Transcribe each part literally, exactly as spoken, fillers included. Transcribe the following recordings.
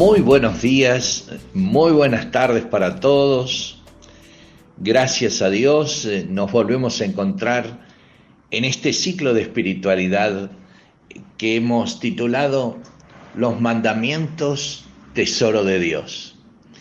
Muy buenos días, muy buenas tardes para todos. Gracias a Dios eh, nos volvemos a encontrar en este ciclo de espiritualidad que hemos titulado Los Mandamientos, Tesoro de Dios.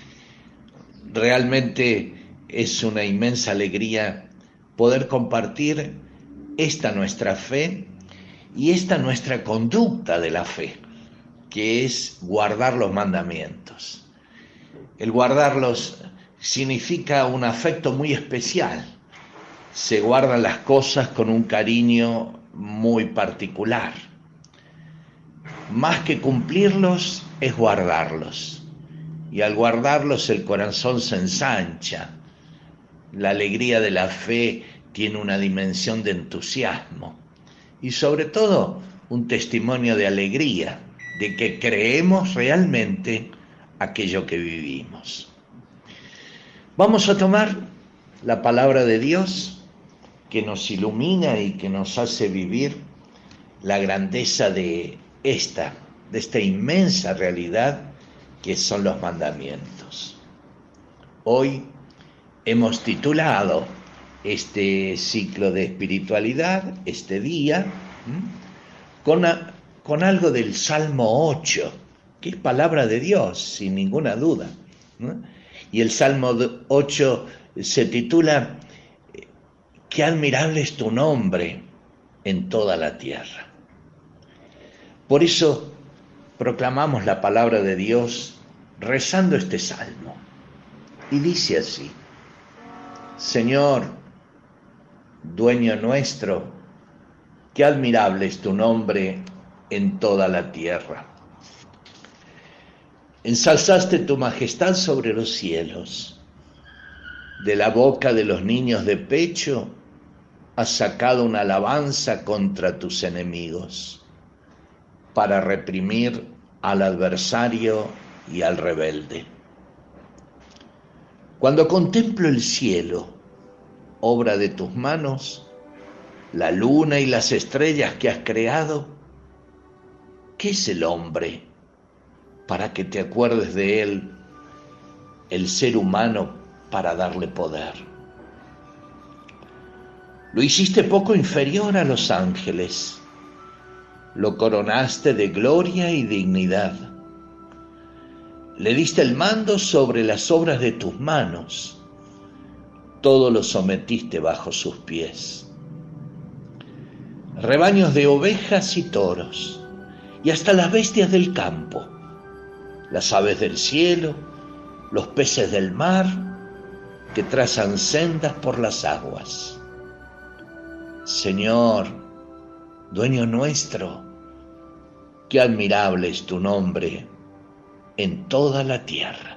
Realmente es una inmensa alegría poder compartir esta nuestra fe y esta nuestra conducta de la fe, que es guardar los mandamientos. El guardarlos significa un afecto muy especial. Se guardan las cosas con un cariño muy particular. Más que cumplirlos, es guardarlos. Y al guardarlos el corazón se ensancha. La alegría de la fe tiene una dimensión de entusiasmo. Y sobre todo, un testimonio de alegría, de que creemos realmente aquello que vivimos. Vamos a tomar la palabra de Dios que nos ilumina y que nos hace vivir la grandeza de esta, de esta inmensa realidad que son los mandamientos. Hoy hemos titulado este ciclo de espiritualidad, este día, con una con algo del Salmo ocho, que es palabra de Dios, sin ninguna duda, ¿no? Y el Salmo ocho se titula Qué admirable es tu nombre en toda la tierra. Por eso proclamamos la palabra de Dios rezando este Salmo. Y dice así: Señor, dueño nuestro, qué admirable es tu nombre en toda la tierra. Ensalzaste tu majestad sobre los cielos. De la boca de los niños de pecho has sacado una alabanza contra tus enemigos, para reprimir al adversario y al rebelde. Cuando contemplo el cielo, obra de tus manos, la luna y las estrellas que has creado, ¿qué es el hombre para que te acuerdes de él, el ser humano para darle poder? Lo hiciste poco inferior a los ángeles, lo coronaste de gloria y dignidad, le diste el mando sobre las obras de tus manos, todo lo sometiste bajo sus pies. Rebaños de ovejas y toros, y hasta las bestias del campo, las aves del cielo, los peces del mar, que trazan sendas por las aguas. Señor, dueño nuestro, qué admirable es tu nombre en toda la tierra.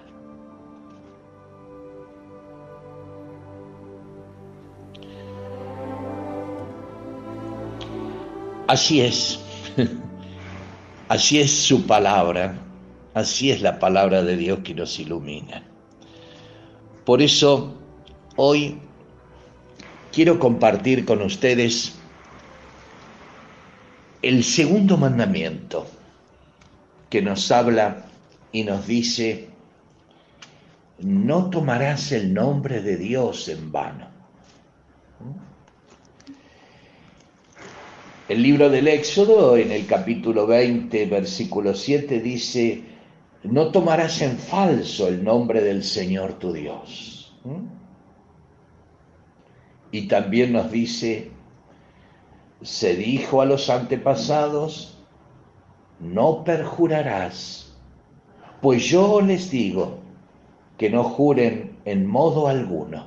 Así es. Así es su palabra, así es la palabra de Dios que nos ilumina. Por eso, hoy quiero compartir con ustedes el segundo mandamiento que nos habla y nos dice: no tomarás el nombre de Dios en vano. El libro del Éxodo, en el capítulo veinte, versículo siete, dice: no tomarás en falso el nombre del Señor tu Dios. ¿Mm? Y también nos dice: se dijo a los antepasados, no perjurarás, pues yo les digo que no juren en modo alguno.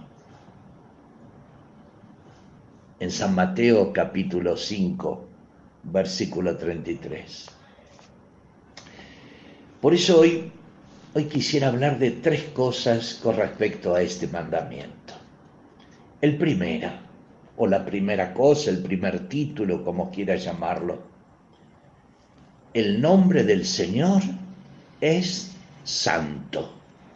En San Mateo capítulo cinco, versículo treinta y tres. Por eso hoy, hoy quisiera hablar de tres cosas con respecto a este mandamiento. El primero, o la primera cosa, el primer título, como quiera llamarlo: el nombre del Señor es santo.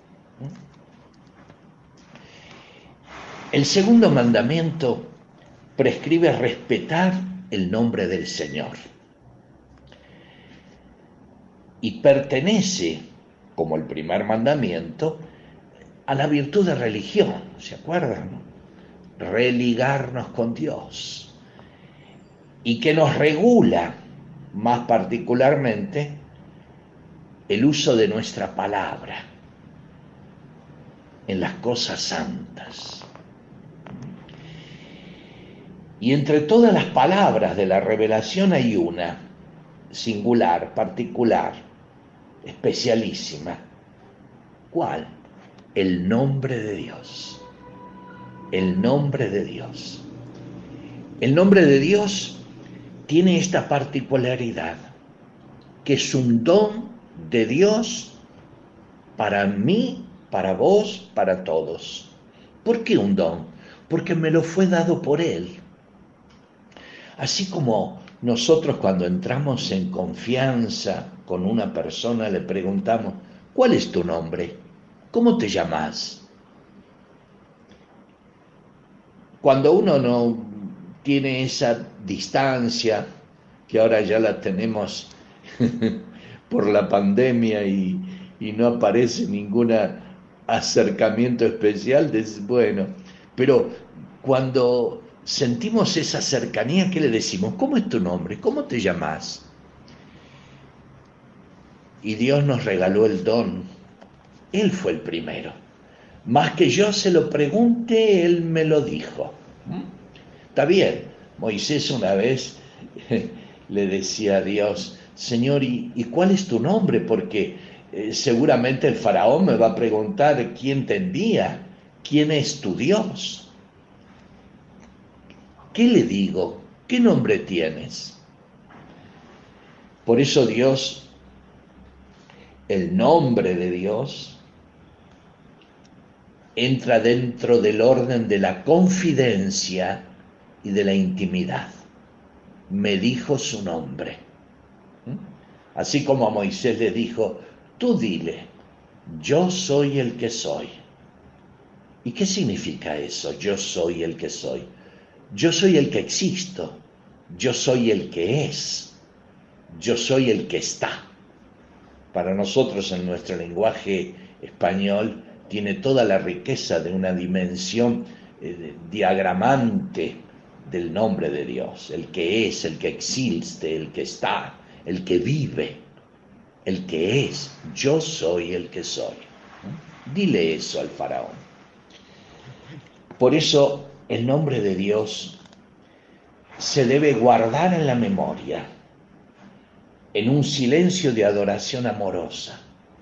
El segundo mandamiento prescribe respetar el nombre del Señor y pertenece como el primer mandamiento, a la virtud de religión, ¿se acuerdan? Religarnos con Dios. Y que nos regula, más particularmente, el uso de nuestra palabra en las cosas santas. Y entre todas las palabras de la revelación hay una singular, particular, especialísima. ¿Cuál? El nombre de Dios. El nombre de Dios. El nombre de Dios tiene esta particularidad, que es un don de Dios para mí, para vos, para todos. ¿Por qué un don? Porque me lo fue dado por Él. Así como nosotros cuando entramos en confianza con una persona le preguntamos, ¿cuál es tu nombre? ¿Cómo te llamas? Cuando uno no tiene esa distancia, que ahora ya la tenemos por la pandemia y, y no aparece ningún acercamiento especial, dices, bueno, pero cuando sentimos esa cercanía, ¿qué le decimos? ¿Cómo es tu nombre? ¿Cómo te llamas? Y Dios nos regaló el don. Él fue el primero. Más que yo se lo pregunte, Él me lo dijo. Está bien. Moisés una vez le decía a Dios, Señor, ¿y, y cuál es tu nombre? Porque eh, seguramente el faraón me va a preguntar quién te envía, quién es tu Dios. ¿Qué le digo? ¿Qué nombre tienes? Por eso Dios, el nombre de Dios, entra dentro del orden de la confidencia y de la intimidad. Me dijo su nombre. Así como a Moisés le dijo, tú dile, yo soy el que soy. ¿Y qué significa eso? Yo soy el que soy. Yo soy el que existo, yo soy el que es, yo soy el que está. Para nosotros en nuestro lenguaje español tiene toda la riqueza de una dimensión eh, diagramante del nombre de Dios, el que es, el que existe, el que está, el que vive, el que es, yo soy el que soy. Dile eso al faraón. Por eso el nombre de Dios se debe guardar en la memoria, en un silencio de adoración amorosa.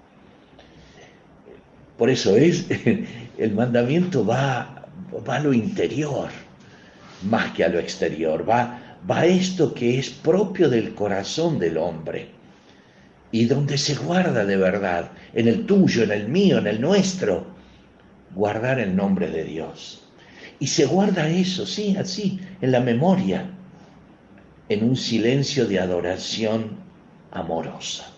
Por eso es, el mandamiento va, va a lo interior, más que a lo exterior, va, va a esto que es propio del corazón del hombre, y donde se guarda de verdad, en el tuyo, en el mío, en el nuestro, guardar el nombre de Dios. Y se guarda eso, sí, así, en la memoria, en un silencio de adoración amorosa.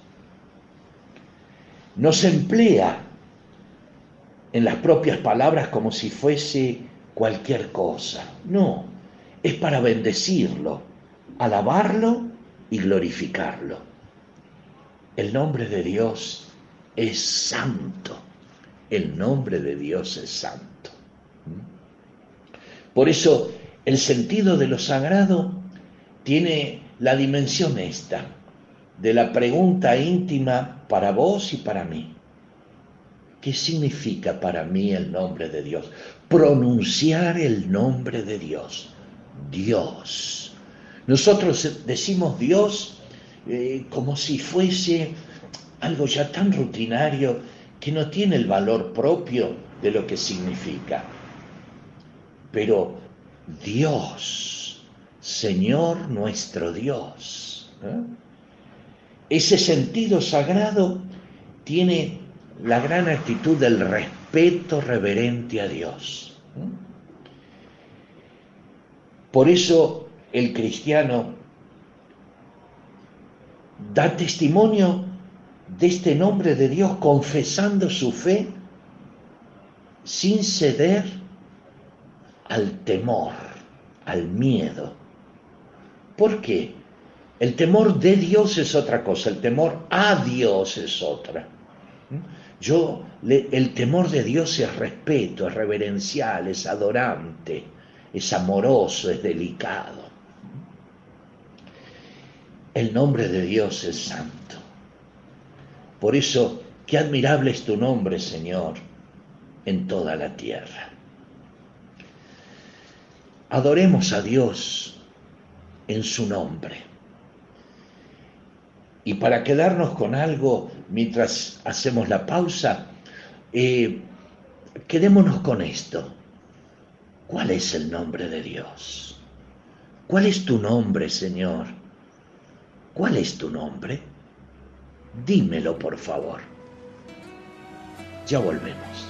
No se emplea en las propias palabras como si fuese cualquier cosa. No, es para bendecirlo, alabarlo y glorificarlo. El nombre de Dios es santo. El nombre de Dios es santo. Por eso el sentido de lo sagrado tiene la dimensión esta, de la pregunta íntima para vos y para mí. ¿Qué significa para mí el nombre de Dios? Pronunciar el nombre de Dios. Dios. Nosotros decimos Dios eh, como si fuese algo ya tan rutinario que no tiene el valor propio de lo que significa. Pero Dios, Señor nuestro Dios, ¿eh? Ese sentido sagrado tiene la gran actitud del respeto reverente a Dios. ¿eh? Por eso el cristiano da testimonio de este nombre de Dios confesando su fe sin ceder al temor, al miedo. ¿Por qué? El temor de Dios es otra cosa, el temor a Dios es otra. Yo, le, el temor de Dios es respeto, es reverencial, es adorante, es amoroso, es delicado. El nombre de Dios es santo. Por eso, qué admirable es tu nombre, Señor, en toda la tierra. Adoremos a Dios en su nombre. Y para quedarnos con algo, mientras hacemos la pausa, eh, quedémonos con esto. ¿Cuál es el nombre de Dios? ¿Cuál es tu nombre, Señor? ¿Cuál es tu nombre? Dímelo, por favor. Ya volvemos.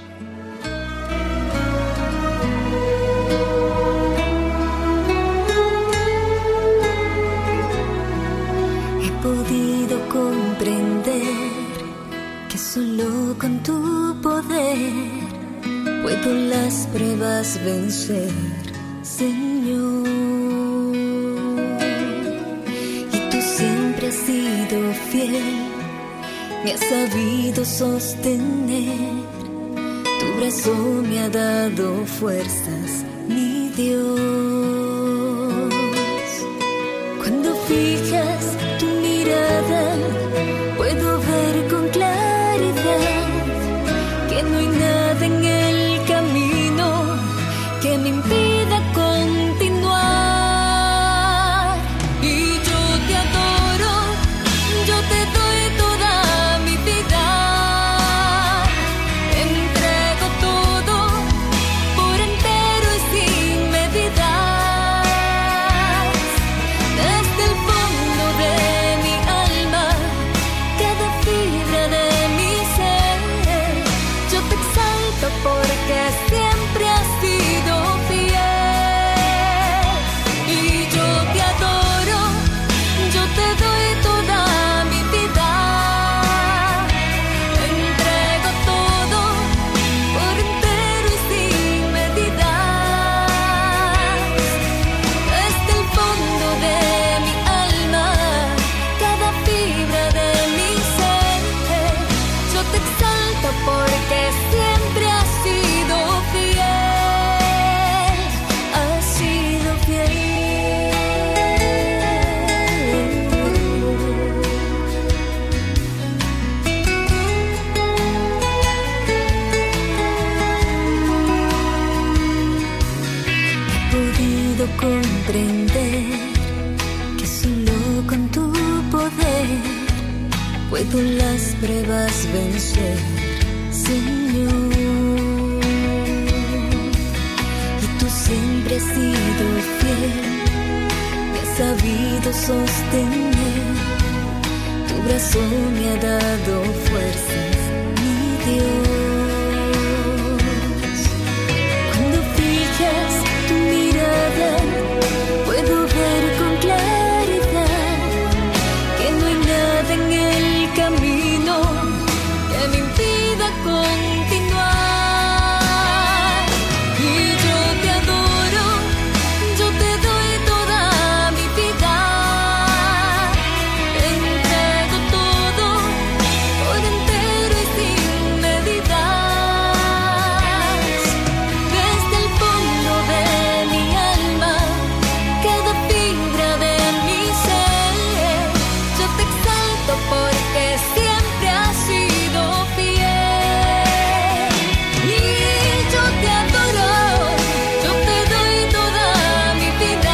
He podido comprender que solo con tu poder puedo las pruebas vencer, Señor. Y tú siempre has sido fiel, me has sabido sostener, tu brazo me ha dado fuerzas, mi Dios. Cuando fijas tu mirada, puedo ver con claridad que no hay nada en el camino que me impida continuar. Y yo te adoro, yo te doy toda mi vida, entrego todo por entero y sin medidas. Desde el fondo de mi alma, cada fibra de mi ser, yo te exalto porque siempre has sido fiel. Y yo te adoro, yo te doy toda mi vida, entrego todo por entero y sin medidas. Desde el fondo de mi alma, cada fibra de mi ser, yo te exalto porque siempre has sido fiel, has sido fiel. He podido comprender que solo con tu poder puedo las pruebas vencer, Señor. Y tú siempre has sido fiel, me has sabido sostener, tu brazo me ha dado fuerzas, mi Dios. Cuando fijas tu mirada, puedo ver con claridad que no hay nada en el camino que me impida continuar. Y yo te adoro, yo te doy toda mi vida, entrego todo por entero y sin medidas. Desde el fondo de mi alma, cada fibra de mi ser, yo te exalto porque siempre has sido fiel. Y yo te adoro, yo te doy toda mi vida,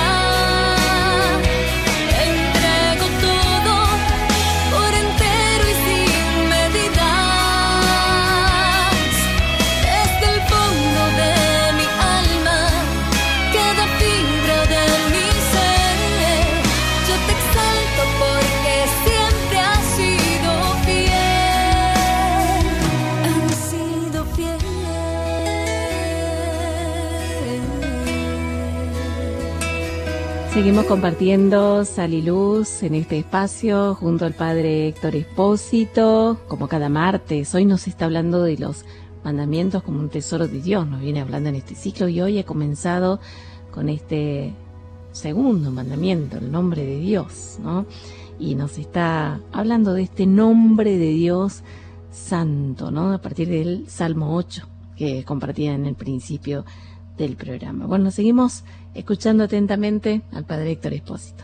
entrego todo por entero y sin medidas. Desde el fondo de mi alma, cada fibra de mi ser, yo te exalto porque siempre has sido fiel, has sido fiel. Seguimos compartiendo Sal y Luz en este espacio junto al Padre Héctor Espósito, como cada martes. Hoy nos está hablando de los mandamientos como un tesoro de Dios, nos viene hablando en este ciclo, y hoy he comenzado con este segundo mandamiento, el nombre de Dios, ¿no? Y nos está hablando de este nombre de Dios Santo, ¿no? A partir del Salmo ocho, que compartía en el principio del programa. Bueno, seguimos escuchando atentamente al Padre Héctor Espósito.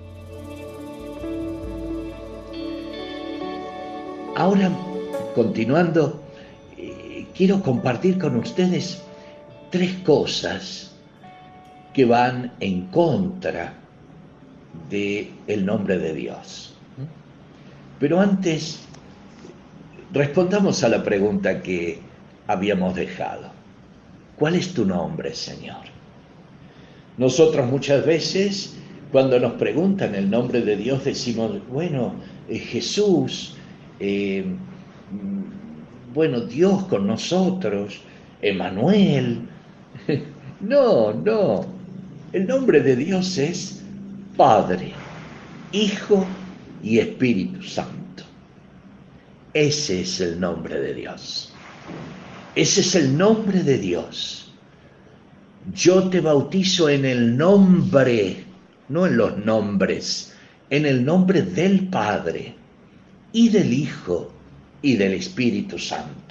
Ahora, continuando, eh, quiero compartir con ustedes tres cosas que van en contra del nombre de Dios. Pero antes, respondamos a la pregunta que habíamos dejado. ¿Cuál es tu nombre, Señor? Nosotros muchas veces, cuando nos preguntan el nombre de Dios, decimos, bueno, eh, Jesús, eh, bueno, Dios con nosotros, Emmanuel. No, no. El nombre de Dios es Padre, Hijo y Espíritu Santo. Ese es el nombre de Dios. Ese es el nombre de Dios. Yo te bautizo en el nombre, no en los nombres, en el nombre del Padre y del Hijo y del Espíritu Santo.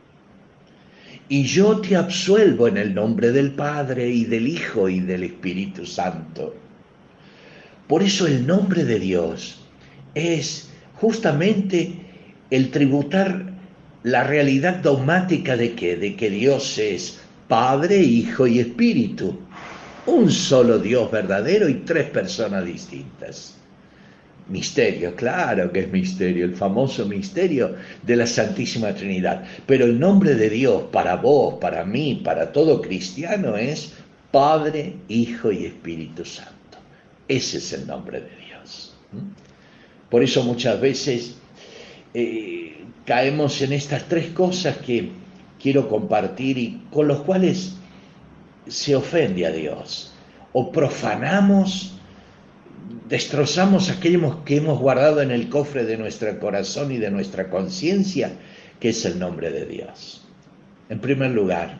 Y yo te absuelvo en el nombre del Padre y del Hijo y del Espíritu Santo. Por eso el nombre de Dios es justamente el tributar la realidad dogmática de que, de que Dios es Padre, Hijo y Espíritu. Un solo Dios verdadero y tres personas distintas. Misterio, claro que es misterio, el famoso misterio de la Santísima Trinidad. Pero el nombre de Dios para vos, para mí, para todo cristiano es Padre, Hijo y Espíritu Santo. Ese es el nombre de Dios. Por eso muchas veces eh, caemos en estas tres cosas que quiero compartir y con los cuales se ofende a Dios. O profanamos, destrozamos aquello que hemos guardado en el cofre de nuestro corazón y de nuestra conciencia, que es el nombre de Dios. En primer lugar,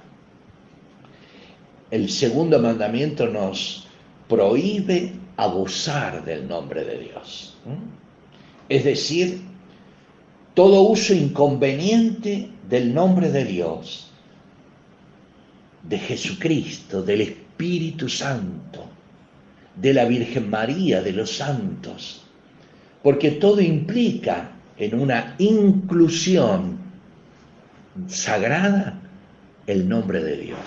el segundo mandamiento nos prohíbe abusar del nombre de Dios. Es decir, todo uso inconveniente del nombre de Dios, de Jesucristo, del Espíritu Santo, de la Virgen María, de los santos, porque todo implica en una inclusión sagrada el nombre de Dios.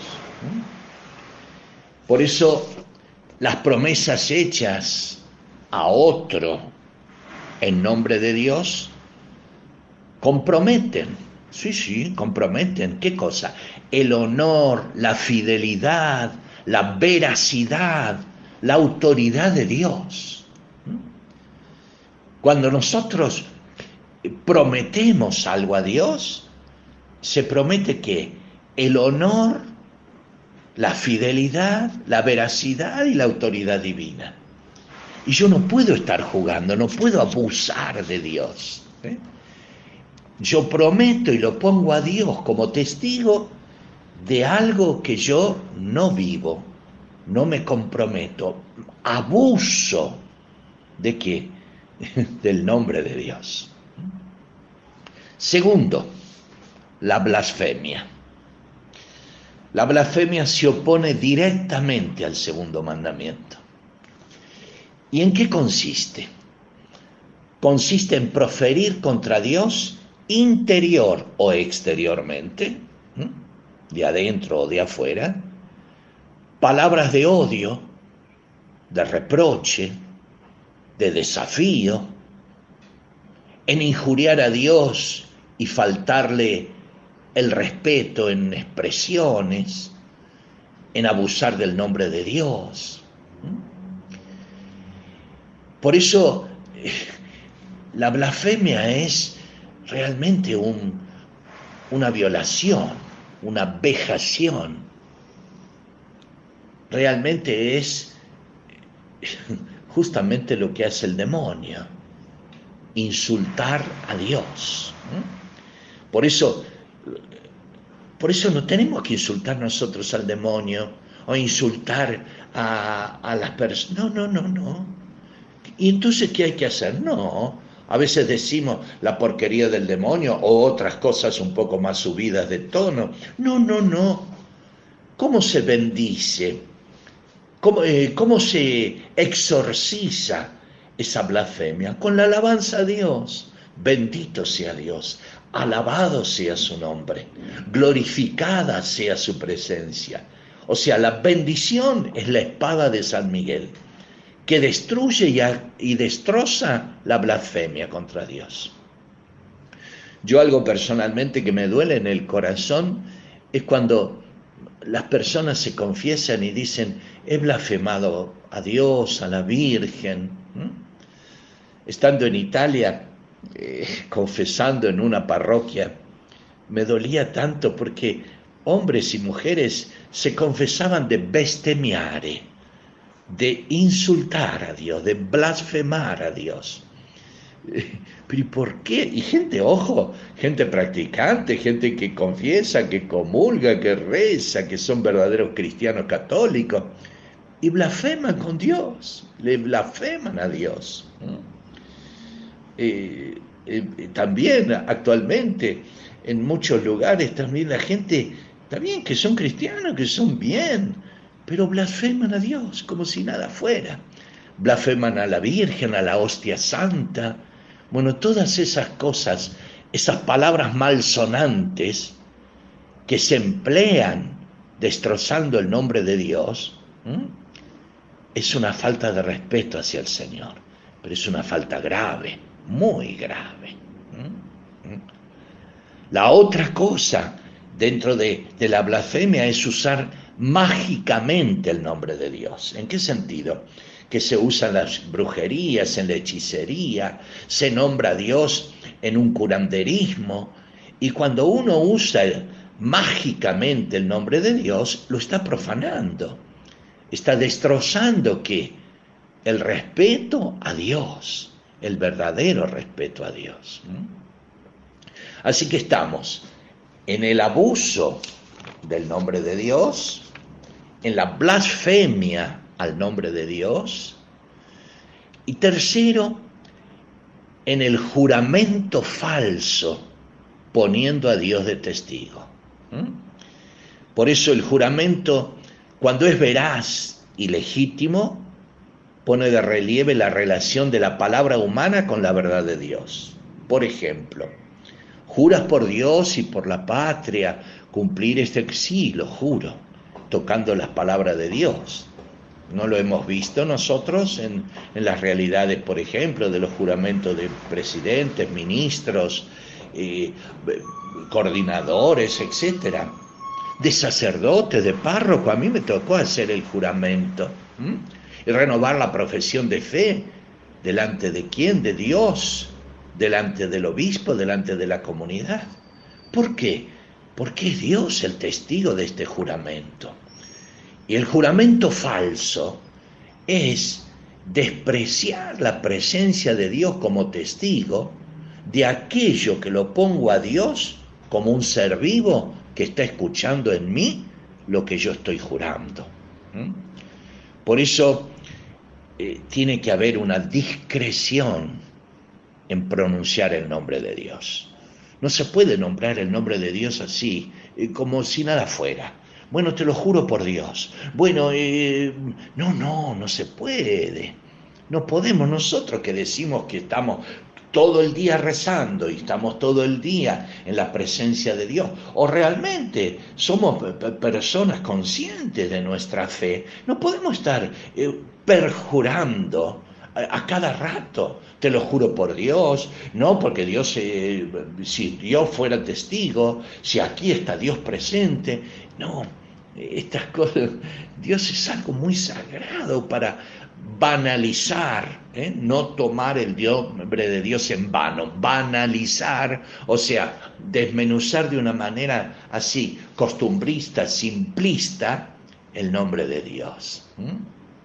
Por eso las promesas hechas a otro en nombre de Dios comprometen, sí, sí, comprometen, ¿qué cosa? El honor, la fidelidad, la veracidad, la autoridad de Dios. Cuando nosotros prometemos algo a Dios, se promete que el honor, la fidelidad, la veracidad y la autoridad divina. Y yo no puedo estar jugando, no puedo abusar de Dios. ¿eh? Yo prometo y lo pongo a Dios como testigo de algo que yo no vivo, no me comprometo, abuso ¿de qué? Del nombre de Dios. Segundo, la blasfemia. La blasfemia se opone directamente al segundo mandamiento. ¿Y en qué consiste? Consiste en proferir contra Dios interior o exteriormente, de adentro o de afuera, palabras de odio, de reproche, de desafío, en injuriar a Dios y faltarle el respeto en expresiones, en abusar del nombre de Dios. Por eso la blasfemia es realmente un, una violación, una vejación. Realmente es justamente lo que hace el demonio, insultar a Dios. Por eso, por eso no tenemos que insultar nosotros al demonio o insultar a, a las personas. No, no, no, no. ¿Y entonces qué hay que hacer? No, A veces decimos la porquería del demonio o otras cosas un poco más subidas de tono. No, no, no. ¿Cómo se bendice? ¿Cómo, eh, cómo se exorciza esa blasfemia? Con la alabanza a Dios. Bendito sea Dios. Alabado sea su nombre. Glorificada sea su presencia. O sea, la bendición es la espada de San Miguel, que destruye y, a, y destroza la blasfemia contra Dios. Yo algo personalmente que me duele en el corazón es cuando las personas se confiesan y dicen, he blasfemado a Dios, a la Virgen. ¿Mm? Estando en Italia, eh, confesando en una parroquia, me dolía tanto porque hombres y mujeres se confesaban de bestemmiare, de insultar a Dios, de blasfemar a Dios. ¿Pero y por qué? Y gente, ojo, gente practicante, gente que confiesa, que comulga, que reza, que son verdaderos cristianos católicos, y blasfeman con Dios, le blasfeman a Dios. Eh, eh, también actualmente en muchos lugares también la gente, también que son cristianos, que son bien, pero blasfeman a Dios como si nada fuera. Blasfeman a la Virgen, a la hostia santa. Bueno, todas esas cosas, esas palabras malsonantes que se emplean destrozando el nombre de Dios, ¿m? es una falta de respeto hacia el Señor, pero es una falta grave, muy grave. ¿m? La otra cosa dentro de, de la blasfemia es usar mágicamente el nombre de Dios. ¿En qué sentido? Que se usan las brujerías, en la hechicería, se nombra a Dios en un curanderismo, y cuando uno usa el, mágicamente el nombre de Dios, lo está profanando, está destrozando ¿qué? El respeto a Dios, el verdadero respeto a Dios. Así que estamos en el abuso del nombre de Dios, en la blasfemia al nombre de Dios, y tercero, en el juramento falso, poniendo a Dios de testigo. ¿Mm? Por eso el juramento, cuando es veraz y legítimo, pone de relieve la relación de la palabra humana con la verdad de Dios. Por ejemplo, juras por Dios y por la patria cumplir este, sí, lo juro, tocando las palabras de Dios. No lo hemos visto nosotros en, en las realidades, por ejemplo, de los juramentos de presidentes, ministros, eh, coordinadores, etcétera, de sacerdotes, de párroco. A mí me tocó hacer el juramento ¿m? y renovar la profesión de fe. ¿Delante de quién? De Dios, delante del obispo, delante de la comunidad. ¿Por qué? Porque es Dios el testigo de este juramento. Y el juramento falso es despreciar la presencia de Dios como testigo de aquello que lo pongo a Dios como un ser vivo que está escuchando en mí lo que yo estoy jurando. ¿Mm? Por eso eh, tiene que haber una discreción en pronunciar el nombre de Dios. No se puede nombrar el nombre de Dios así, eh, como si nada fuera. Bueno, te lo juro por Dios. Bueno, eh, no, no, no se puede. No podemos nosotros que decimos que estamos todo el día rezando y estamos todo el día en la presencia de Dios, o realmente somos personas conscientes de nuestra fe, no podemos estar eh, perjurando a, a cada rato. Te lo juro por Dios, no, porque Dios, eh, si Dios fuera testigo, si aquí está Dios presente, no, estas cosas, Dios es algo muy sagrado para banalizar, ¿eh? No tomar el nombre de Dios en vano, banalizar, o sea, desmenuzar de una manera así, costumbrista, simplista, el nombre de Dios. ¿Mm?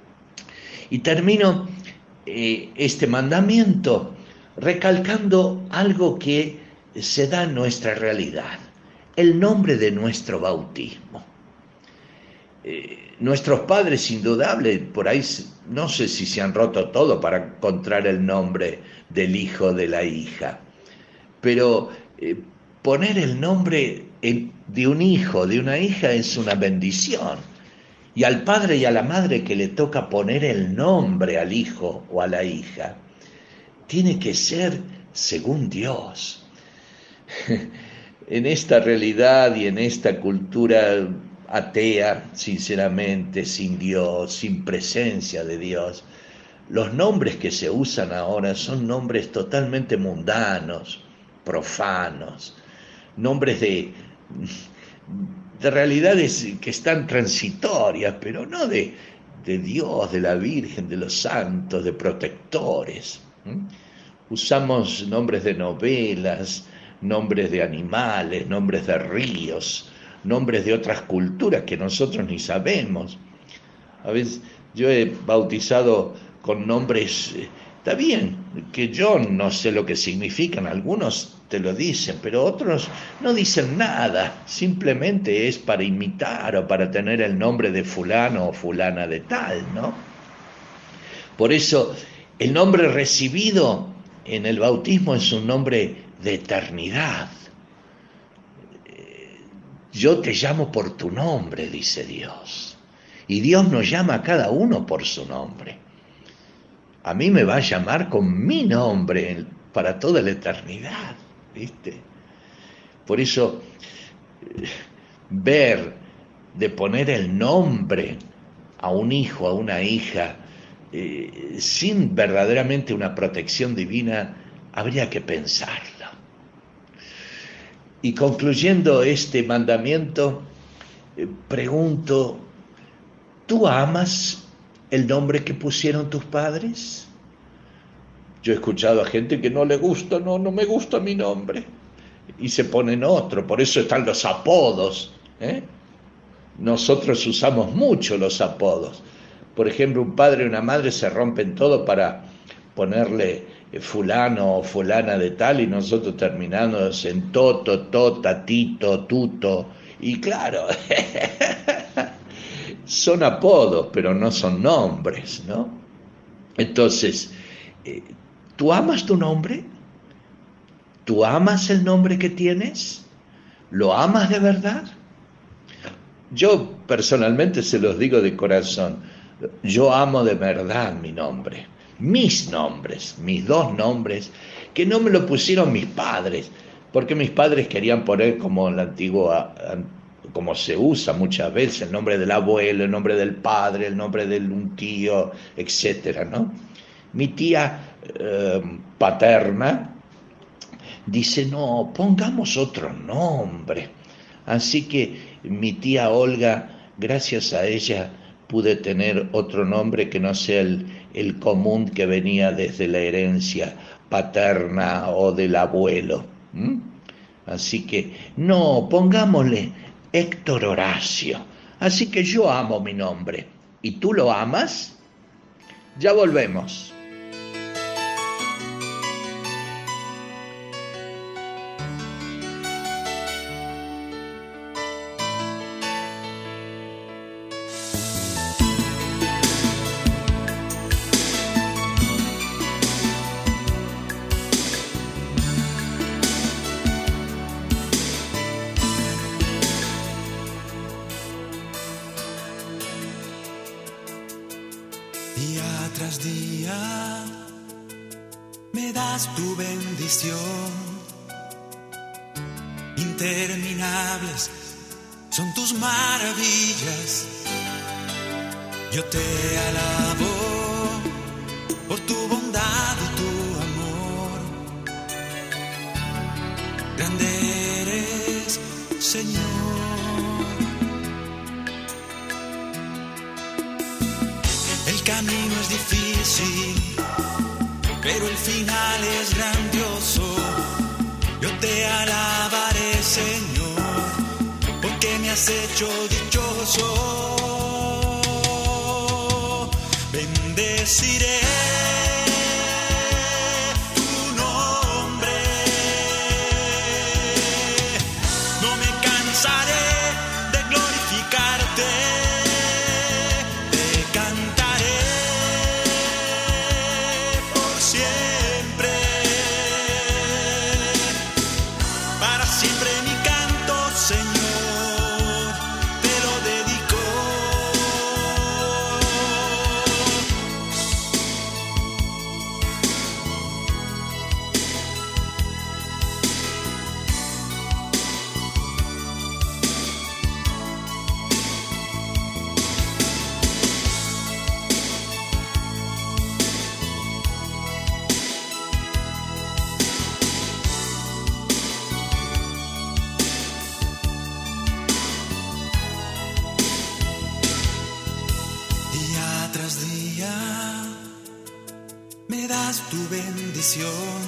Y termino eh, este mandamiento recalcando algo que se da en nuestra realidad, el nombre de nuestro bautismo. Eh, nuestros padres, indudable, por ahí no sé si se han roto todo para encontrar el nombre del hijo de la hija, pero eh, poner el nombre de un hijo, de una hija, es una bendición. Y al padre y a la madre que le toca poner el nombre al hijo o a la hija, tiene que ser según Dios. En esta realidad y en esta cultura atea, sinceramente, sin Dios, sin presencia de Dios, los nombres que se usan ahora son nombres totalmente mundanos, profanos, nombres de, de realidades que están transitorias, pero no de, de Dios, de la Virgen, de los santos, de protectores. ¿Mm? Usamos nombres de novelas, nombres de animales, nombres de ríos, nombres de otras culturas que nosotros ni sabemos. A veces yo he bautizado con nombres, está bien, que yo no sé lo que significan, algunos te lo dicen, pero otros no dicen nada, simplemente es para imitar o para tener el nombre de fulano o fulana de tal, ¿no? Por eso el nombre recibido en el bautismo es un nombre de eternidad. Yo te llamo por tu nombre, dice Dios. Y Dios nos llama a cada uno por su nombre. A mí me va a llamar con mi nombre para toda la eternidad, ¿viste? Por eso, ver de poner el nombre a un hijo, a una hija, eh, sin verdaderamente una protección divina, habría que pensarlo. Y concluyendo este mandamiento, eh, pregunto, ¿tú amas el nombre que pusieron tus padres? Yo he escuchado a gente que no le gusta, no, no me gusta mi nombre, y se ponen otro, por eso están los apodos, ¿eh? Nosotros usamos mucho los apodos. Por ejemplo, un padre y una madre se rompen todo para ponerle fulano o fulana de tal, y nosotros terminamos en toto, tota, tito, tuto, y claro, son apodos, pero no son nombres, ¿no? Entonces, ¿tú amas tu nombre? ¿Tú amas el nombre que tienes? ¿Lo amas de verdad? Yo personalmente se los digo de corazón, yo amo de verdad mi nombre. Mis nombres, mis dos nombres, que no me lo pusieron mis padres, porque mis padres querían poner como en la antigua, como se usa muchas veces, el nombre del abuelo, el nombre del padre, el nombre de un tío, etcétera, ¿no? Mi tía eh, paterna dice, no, pongamos otro nombre. Así que mi tía Olga, gracias a ella, pude tener otro nombre que no sea el, el común que venía desde la herencia paterna o del abuelo. ¿Mm? Así que, no, pongámosle Héctor Horacio. Así que yo amo mi nombre. ¿Y tú lo amas? Ya volvemos. Tu bendición, interminables son tus maravillas. Yo te alabo por tu bondad y tu amor. Grande eres, Señor. El camino es difícil, pero el final es grandioso. Yo te alabaré, Señor, porque me has hecho dichoso. Bendeciré tu nombre, no me cansaré de glorificarte. bendición.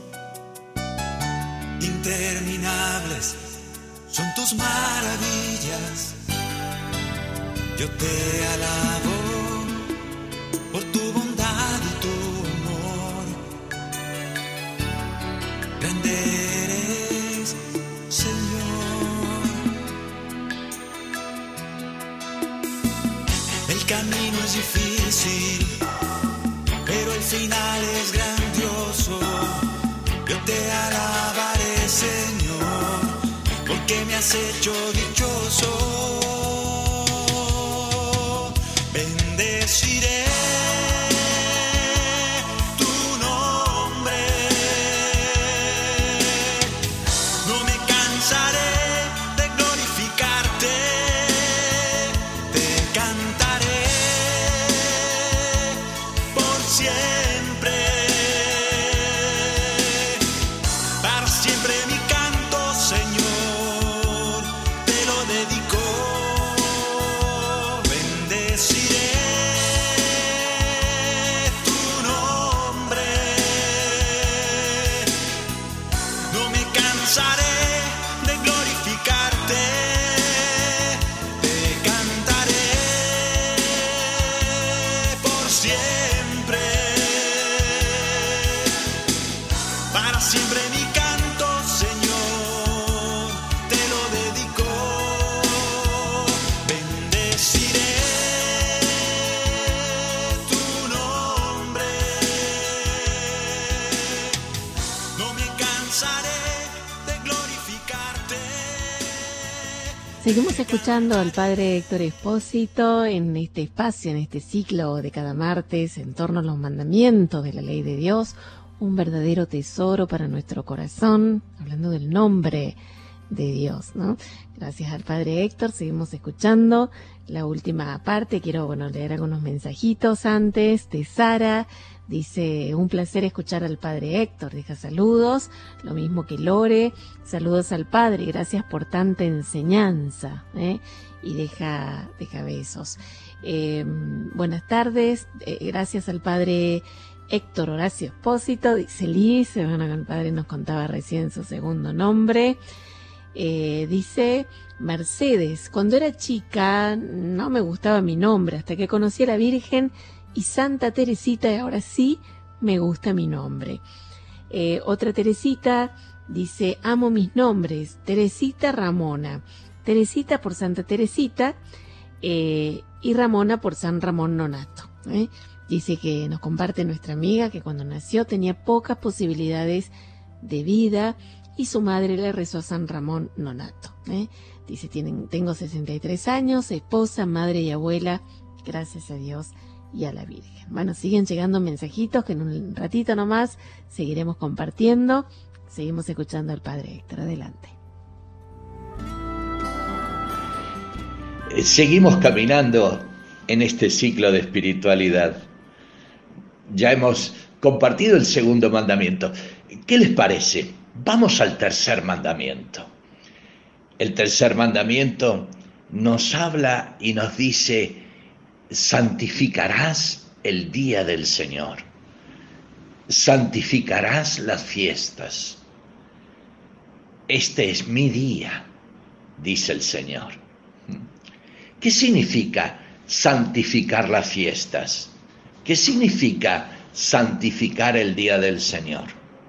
Interminables son tus maravillas. Yo te alabo por tu bondad y tu amor. Grande eres, Señor. El camino es difícil, pero el final es grandioso. Yo te alabaré, Señor, porque me has hecho dichoso. Bendeciré tu nombre, no me cansaré de glorificarte, te cantaré por siempre, para siempre mi canto, Señor, te lo dedico. Siempre mi canto, Señor, te lo dedico. Bendeciré tu nombre, no me cansaré de glorificarte. Seguimos escuchando al Padre Héctor Espósito en este espacio, en este ciclo de cada martes en torno a los mandamientos de la ley de Dios. Un verdadero tesoro para nuestro corazón, hablando del nombre de Dios, ¿no? Gracias al Padre Héctor, seguimos escuchando la última parte. Quiero, bueno, leer algunos mensajitos antes de Sara. Dice, un placer escuchar al Padre Héctor, deja saludos, lo mismo que Lore, saludos al Padre, gracias por tanta enseñanza, ¿eh? Y deja, deja besos. Eh, buenas tardes, eh, gracias al Padre Héctor Horacio Espósito, dice Liz, bueno, el padre nos contaba recién su segundo nombre. Eh, dice Mercedes, cuando era chica no me gustaba mi nombre, hasta que conocí a la Virgen y Santa Teresita, y ahora sí me gusta mi nombre. Eh, otra Teresita dice, amo mis nombres, Teresita Ramona, Teresita por Santa Teresita eh, y Ramona por San Ramón Nonato, ¿eh? Dice que nos comparte nuestra amiga que cuando nació tenía pocas posibilidades de vida y su madre le rezó a San Ramón Nonato, ¿eh? Dice, tienen, tengo sesenta y tres años, esposa, madre y abuela, gracias a Dios y a la Virgen. Bueno, siguen llegando mensajitos que en un ratito nomás seguiremos compartiendo. Seguimos escuchando al Padre Héctor. Adelante. Seguimos caminando en este ciclo de espiritualidad. Ya hemos compartido el segundo mandamiento. ¿Qué les parece? Vamos al tercer mandamiento. El tercer mandamiento nos habla y nos dice, santificarás el día del Señor. Santificarás las fiestas. Este es mi día, dice el Señor. ¿Qué significa santificar las fiestas? ¿Qué significa santificar el día del Señor?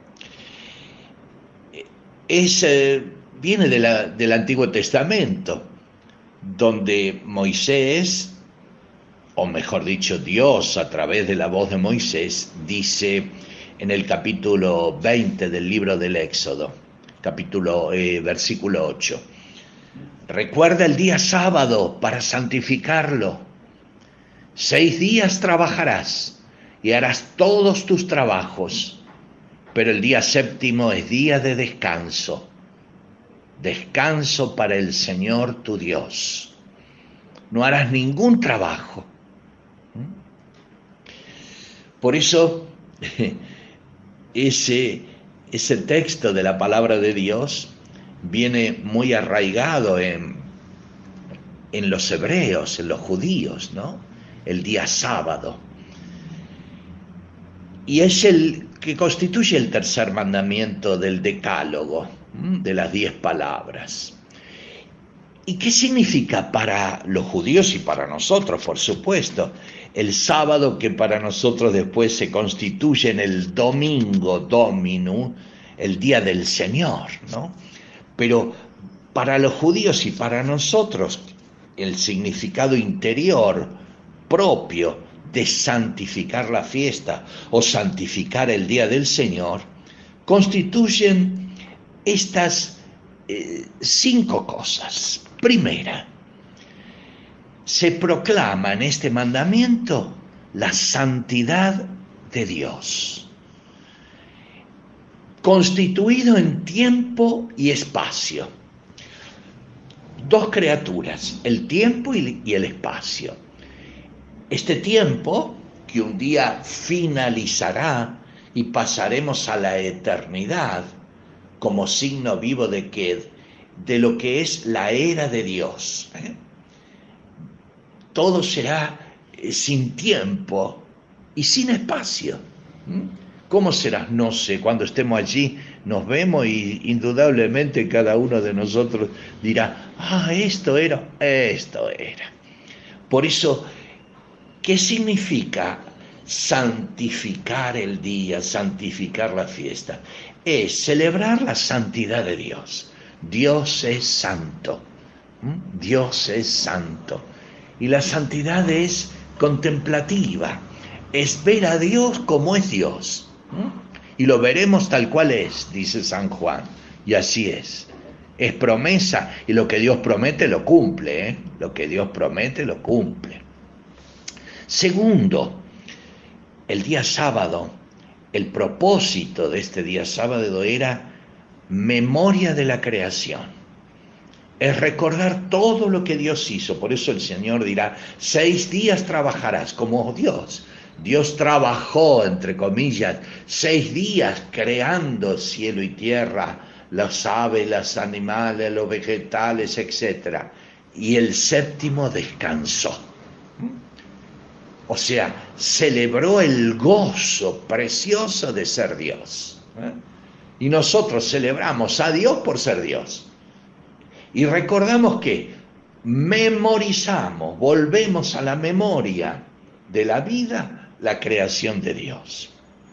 Es, eh, viene de la, del Antiguo Testamento, donde Moisés, o mejor dicho, Dios a través de la voz de Moisés, dice en el capítulo veinte del libro del Éxodo, capítulo, eh, versículo ocho, recuerda el día sábado para santificarlo. Seis días trabajarás y harás todos tus trabajos, pero el día séptimo es día de descanso, descanso para el Señor tu Dios. No harás ningún trabajo. Por eso, ese, ese texto de la palabra de Dios viene muy arraigado en, en los hebreos, en los judíos, ¿no? El día sábado. Y es el que constituye el tercer mandamiento del decálogo, de las diez palabras. ¿Y qué significa para los judíos y para nosotros, por supuesto? El sábado, que para nosotros después se constituye en el domingo Dominus, el día del Señor, ¿no? Pero para los judíos y para nosotros, el significado interior propio de santificar la fiesta o santificar el día del Señor, constituyen estas eh, cinco cosas. Primera, se proclama en este mandamiento la santidad de Dios, constituido en tiempo y espacio. Dos criaturas, el tiempo y el espacio. Este tiempo, que un día finalizará y pasaremos a la eternidad, como signo vivo de que de lo que es la era de Dios. ¿eh? Todo será sin tiempo y sin espacio. ¿Mm? ¿Cómo será? No sé, cuando estemos allí nos vemos y indudablemente cada uno de nosotros dirá, ah, esto era, esto era. Por eso, ¿qué significa santificar el día, santificar la fiesta? Es celebrar la santidad de Dios. Dios es santo, ¿Mm? Dios es santo. Y la santidad es contemplativa, es ver a Dios como es Dios. ¿Mm? Y lo veremos tal cual es, dice San Juan, y así es. Es promesa, y lo que Dios promete lo cumple, ¿eh? Lo que Dios promete lo cumple. Segundo, el día sábado, el propósito de este día sábado era memoria de la creación. Es recordar todo lo que Dios hizo. Por eso el Señor dirá, seis días trabajarás como Dios. Dios trabajó, entre comillas, seis días creando cielo y tierra, las aves, los animales, los vegetales, etcétera. Y el séptimo descansó. O sea, celebró el gozo precioso de ser Dios. ¿eh? Y nosotros celebramos a Dios por ser Dios. Y recordamos que memorizamos, volvemos a la memoria de la vida, la creación de Dios.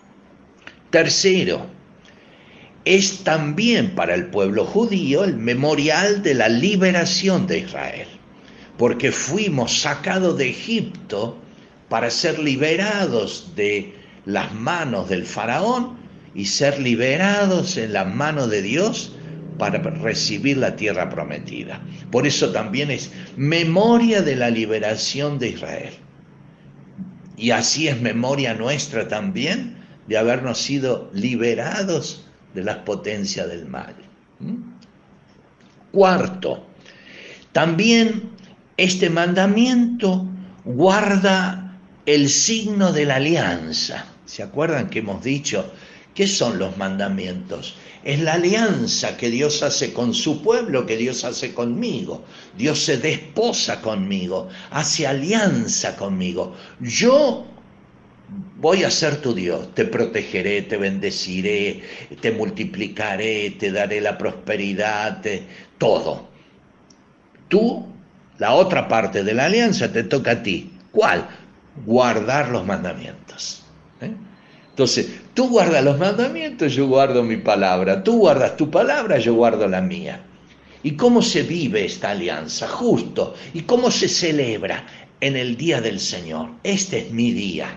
Tercero, es también para el pueblo judío el memorial de la liberación de Israel, porque fuimos sacados de Egipto para ser liberados de las manos del faraón y ser liberados en las manos de Dios para recibir la tierra prometida. Por eso también es memoria de la liberación de Israel. Y así es memoria nuestra también de habernos sido liberados de las potencias del mal. ¿Mm? Cuarto, también este mandamiento guarda el signo de la alianza. ¿Se acuerdan que hemos dicho qué son los mandamientos? Es la alianza que Dios hace con su pueblo, que Dios hace conmigo. Dios se desposa conmigo, hace alianza conmigo. Yo voy a ser tu Dios, te protegeré, te bendeciré, te multiplicaré, te daré la prosperidad, te, todo. Tú, la otra parte de la alianza te toca a ti. ¿Cuál? Guardar los mandamientos. ¿Eh? Entonces, tú guardas los mandamientos, yo guardo mi palabra. Tú guardas tu palabra, yo guardo la mía. ¿Y cómo se vive esta alianza? Justo. ¿Y cómo se celebra? En el día del Señor. Este es mi día.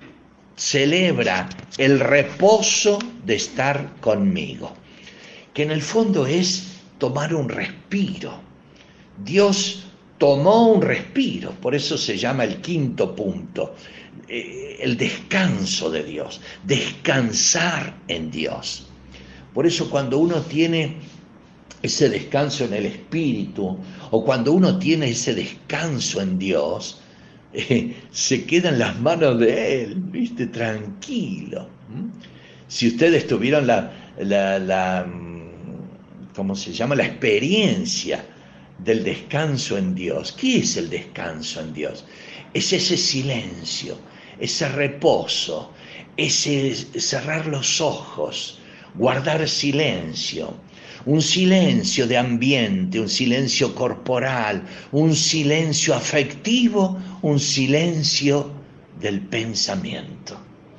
Celebra el reposo de estar conmigo. Que en el fondo es tomar un respiro. Dios tomó un respiro, por eso se llama el quinto punto. El descanso de Dios, descansar en Dios. Por eso cuando uno tiene ese descanso en el espíritu, o cuando uno tiene ese descanso en Dios, eh, se queda en las manos de Él, ¿viste? Tranquilo. ¿Mm? Si ustedes tuvieron la, la, la, ¿cómo se llama? La experiencia del descanso en Dios. ¿Qué es el descanso en Dios? Es ese silencio, ese reposo, es eh, cerrar los ojos, guardar silencio, un silencio de ambiente, un silencio corporal, un silencio afectivo, un silencio del pensamiento.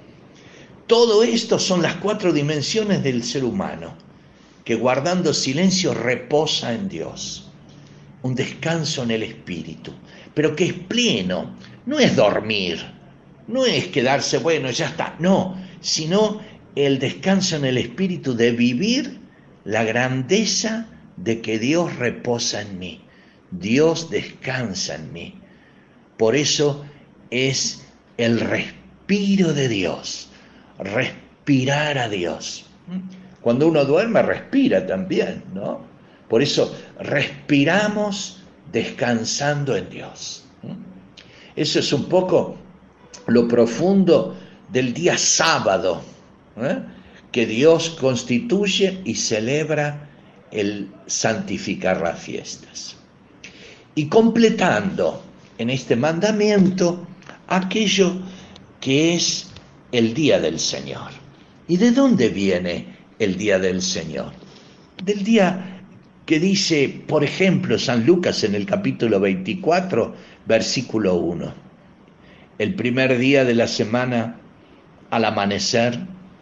Todo esto son las cuatro dimensiones del ser humano, que guardando silencio reposa en Dios. Un descanso en el espíritu, pero que es pleno, no es dormir, no es quedarse, bueno, ya está, no, sino el descanso en el espíritu de vivir la grandeza de que Dios reposa en mí, Dios descansa en mí. Por eso es el respiro de Dios, respirar a Dios. Cuando uno duerme respira también, ¿no? Por eso respiramos descansando en Dios. Eso es un poco lo profundo del día sábado, ¿eh? que Dios constituye y celebra el santificar las fiestas. Y completando en este mandamiento aquello que es el día del Señor. ¿Y de dónde viene el día del Señor? Del día que dice, por ejemplo, San Lucas en el capítulo veinticuatro, versículo uno. El primer día de la semana, al amanecer,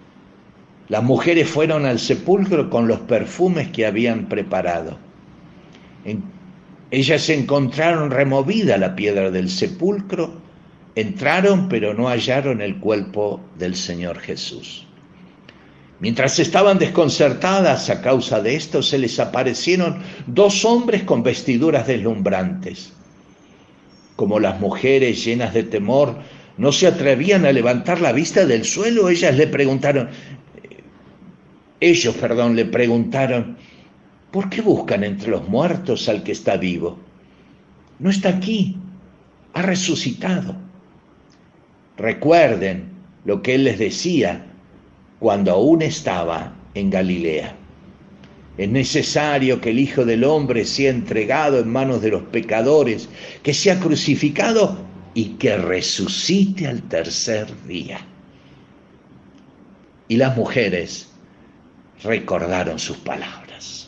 las mujeres fueron al sepulcro con los perfumes que habían preparado. En, ellas encontraron removida la piedra del sepulcro, entraron pero no hallaron el cuerpo del Señor Jesús. Mientras estaban desconcertadas a causa de esto, se les aparecieron dos hombres con vestiduras deslumbrantes. Como las mujeres llenas de temor no se atrevían a levantar la vista del suelo, ellas le preguntaron, ellos, perdón, le preguntaron, ¿por qué buscan entre los muertos al que está vivo? No está aquí, ha resucitado. Recuerden lo que él les decía cuando aún estaba en Galilea. Es necesario que el Hijo del Hombre sea entregado en manos de los pecadores, que sea crucificado y que resucite al tercer día. Y las mujeres recordaron sus palabras.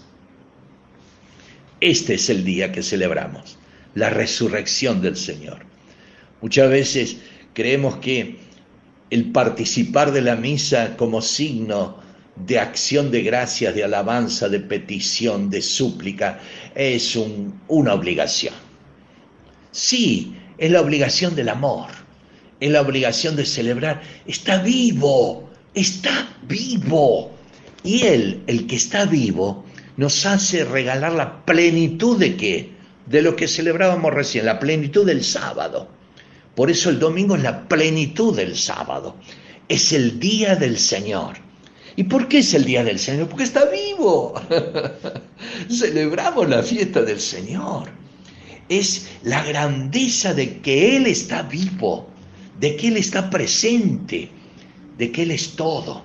Este es el día que celebramos, la resurrección del Señor. Muchas veces creemos que el participar de la misa como signo de acción de gracias, de alabanza, de petición, de súplica, es un, una obligación. Sí, es la obligación del amor, es la obligación de celebrar. Está vivo, está vivo. Y Él, el que está vivo, nos hace regalar la plenitud de ¿qué? De lo que celebrábamos recién, la plenitud del sábado. Por eso el domingo es la plenitud del sábado. Es el día del Señor. ¿Y por qué es el día del Señor? Porque está vivo. Celebramos la fiesta del Señor. Es la grandeza de que Él está vivo, de que Él está presente, de que Él es todo.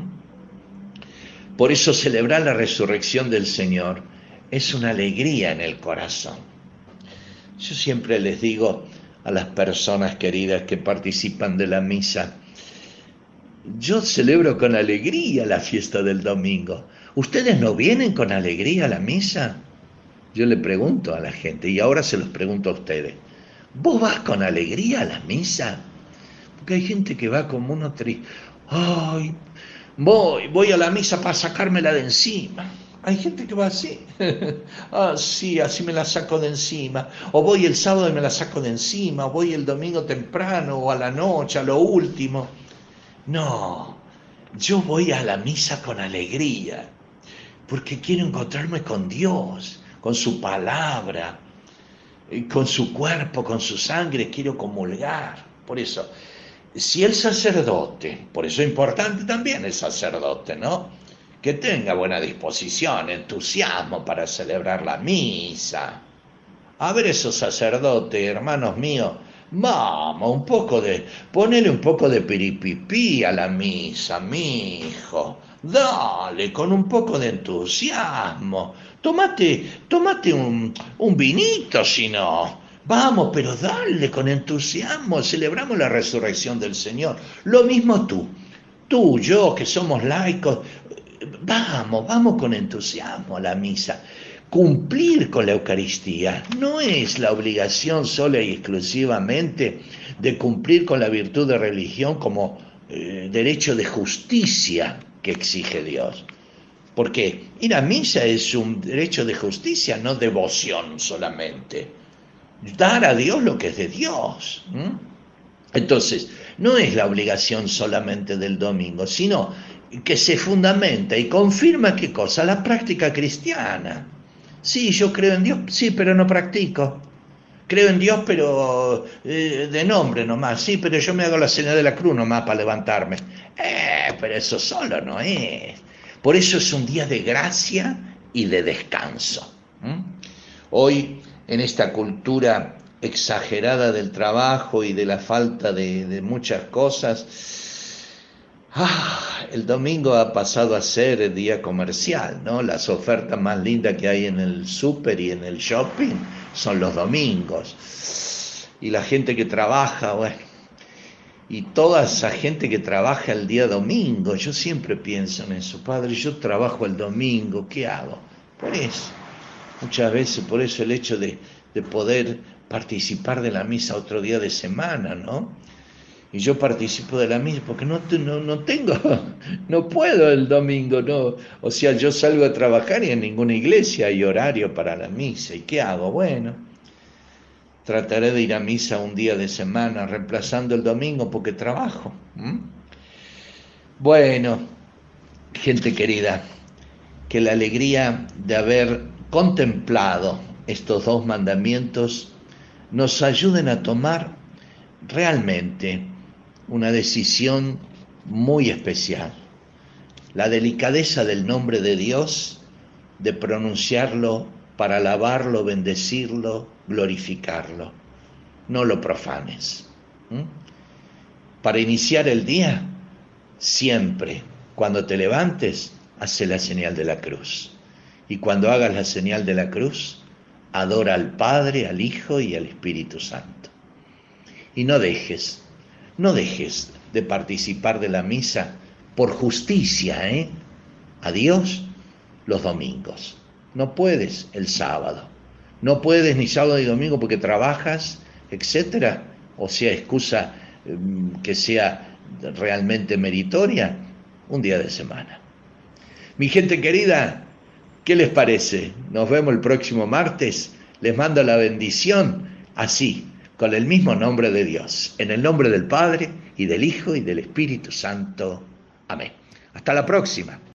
Por eso celebrar la resurrección del Señor es una alegría en el corazón. Yo siempre les digo a las personas queridas que participan de la misa, yo celebro con alegría la fiesta del domingo. ¿Ustedes no vienen con alegría a la misa? Yo le pregunto a la gente, y ahora se los pregunto a ustedes. ¿Vos vas con alegría a la misa? Porque hay gente que va como uno triste. Ay, voy, voy a la misa para sacármela de encima. Hay gente que va así. Ah, sí, así me la saco de encima. O voy el sábado y me la saco de encima. O voy el domingo temprano o a la noche, a lo último. No, yo voy a la misa con alegría, porque quiero encontrarme con Dios, con su palabra, con su cuerpo, con su sangre, quiero comulgar. Por eso, si el sacerdote, por eso es importante también el sacerdote, ¿no? Que tenga buena disposición, entusiasmo para celebrar la misa. A ver esos sacerdotes, hermanos míos, vamos, un poco de, ponele un poco de piripipí a la misa, mi hijo. Dale, con un poco de entusiasmo. Tomate, tomate un, un vinito, si no. Vamos, pero dale con entusiasmo. Celebramos la resurrección del Señor. Lo mismo tú. Tú, yo, que somos laicos, vamos, vamos con entusiasmo a la misa. Cumplir con la Eucaristía no es la obligación sola y exclusivamente de cumplir con la virtud de religión como eh, derecho de justicia que exige Dios. Porque ir a misa es un derecho de justicia, no devoción solamente. Dar a Dios lo que es de Dios. ¿Mm? Entonces, no es la obligación solamente del domingo, sino que se fundamenta y confirma ¿qué cosa? La práctica cristiana. Sí, yo creo en Dios, sí, pero no practico. Creo en Dios, pero eh, de nombre nomás. Sí, pero yo me hago la señal de la cruz nomás para levantarme. Eh, pero eso solo no es. Por eso es un día de gracia y de descanso. ¿Mm? Hoy, en esta cultura exagerada del trabajo y de la falta de, de muchas cosas, ah, el domingo ha pasado a ser el día comercial, ¿no? Las ofertas más lindas que hay en el súper y en el shopping son los domingos. Y la gente que trabaja, bueno, y toda esa gente que trabaja el día domingo, yo siempre pienso en eso, Padre, yo trabajo el domingo, ¿qué hago? Por eso, muchas veces, por eso el hecho de, de poder participar de la misa otro día de semana, ¿no? Y yo participo de la misa porque no, no, no tengo, no puedo el domingo, no. O sea, yo salgo a trabajar y en ninguna iglesia hay horario para la misa. ¿Y qué hago? Bueno, trataré de ir a misa un día de semana, reemplazando el domingo porque trabajo. ¿Mm? Bueno, gente querida, que la alegría de haber contemplado estos dos mandamientos nos ayuden a tomar realmente una decisión muy especial. La delicadeza del nombre de Dios, de pronunciarlo para alabarlo, bendecirlo, glorificarlo. No lo profanes. ¿Mm? Para iniciar el día, siempre, cuando te levantes, hace la señal de la cruz. Y cuando hagas la señal de la cruz, adora al Padre, al Hijo y al Espíritu Santo. Y no dejes, no dejes de participar de la misa por justicia, ¿eh? A Dios los domingos. No puedes el sábado. No puedes ni sábado ni domingo porque trabajas, etcétera. O sea, excusa eh, que sea realmente meritoria, un día de semana. Mi gente querida, ¿qué les parece? Nos vemos el próximo martes. Les mando la bendición así, con el mismo nombre de Dios. En el nombre del Padre, y del Hijo, y del Espíritu Santo. Amén. Hasta la próxima.